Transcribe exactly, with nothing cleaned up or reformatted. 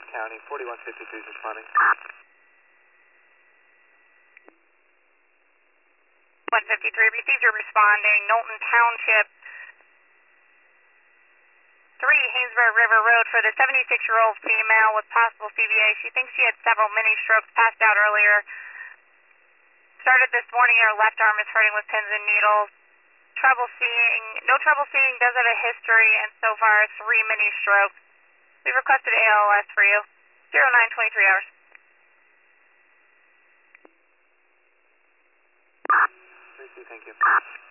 County, forty-one fifty-three is responding. one fifty-three, received your responding. Knowlton Township, three Haynesburg River Road for the seventy-six-year-old female with possible C V A. She thinks she had several mini strokes, passed out earlier. Started this morning, her left arm is hurting with pins and needles. Trouble seeing, no trouble seeing, does have a history, and so far three mini strokes. We've requested A L S for you. zero nine twenty-three hours. Thank you.